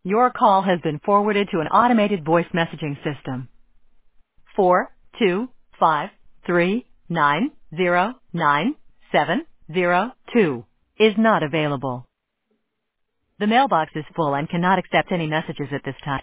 Your call has been forwarded to an automated voice messaging system. 425390972 is not available. The mailbox is full and cannot accept any messages at this time.